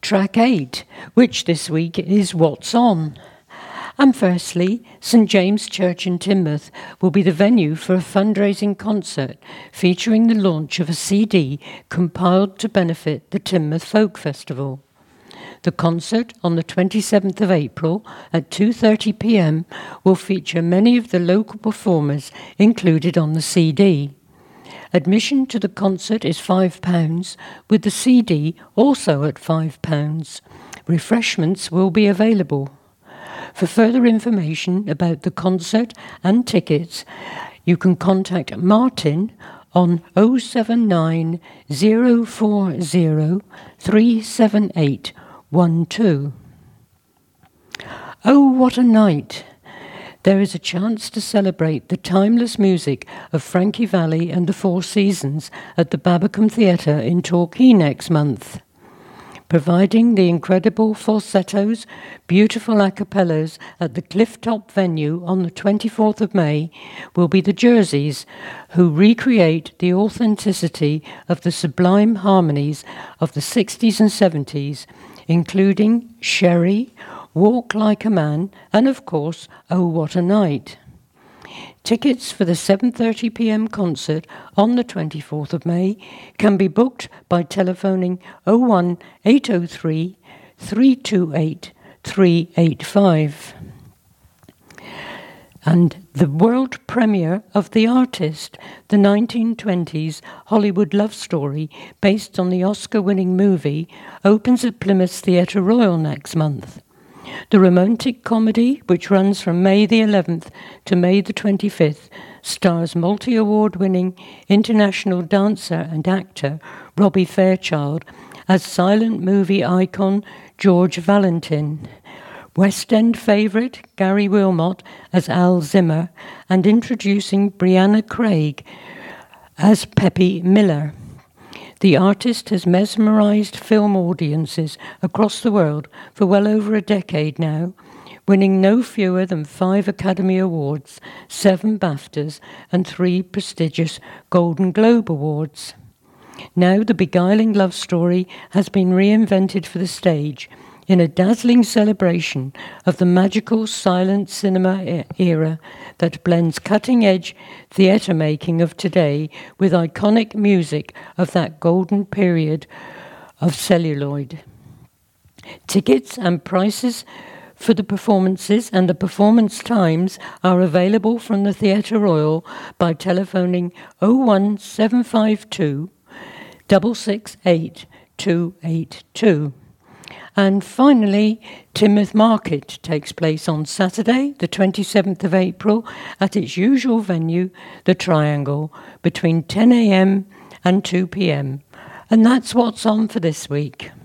Track 8, which this week is What's On. And firstly, St James Church in Teignmouth will be the venue for a fundraising concert featuring the launch of a CD compiled to benefit the Teignmouth Folk Festival. The concert on the 27th of April at 2:30 p.m. will feature many of the local performers included on the CD. Admission to the concert is £5, with the CD also at £5. Refreshments will be available. For further information about the concert and tickets, you can contact Martin on 079 040 37812. Oh, what a night! There is a chance to celebrate the timeless music of Frankie Valli and the Four Seasons at the Babbacombe Theatre in Torquay next month. Providing the incredible falsettos, beautiful a cappellas at the Clifftop venue on the 24th of May will be the Jerseys, who recreate the authenticity of the sublime harmonies of the 60s and 70s, including Sherry, Walk Like a Man, and of course, Oh What a Night. Tickets for the 7:30 p.m. concert on the 24th of May can be booked by telephoning 01803 328 385. And the world premiere of The Artist, the 1920s Hollywood love story based on the Oscar-winning movie, opens at Plymouth's Theatre Royal next month. The romantic comedy, which runs from May the 11th to May the 25th, stars multi-award-winning international dancer and actor Robbie Fairchild as silent movie icon George Valentin, West End favourite Gary Wilmot as Al Zimmer, and introducing Brianna Craig as Peppy Miller. The Artist has mesmerised film audiences across the world for well over a decade now, winning no fewer than 5 Academy Awards, 7 BAFTAs, and 3 prestigious Golden Globe Awards. Now the beguiling love story has been reinvented for the stage in a dazzling celebration of the magical silent cinema era that blends cutting-edge theatre making of today with iconic music of that golden period of celluloid. Tickets and prices for the performances and the performance times are available from the Theatre Royal by telephoning 01752 668 282. And finally, Teignmouth Market takes place on Saturday, the 27th of April, at its usual venue, the Triangle, between 10 a.m. and 2 p.m. And that's what's on for this week.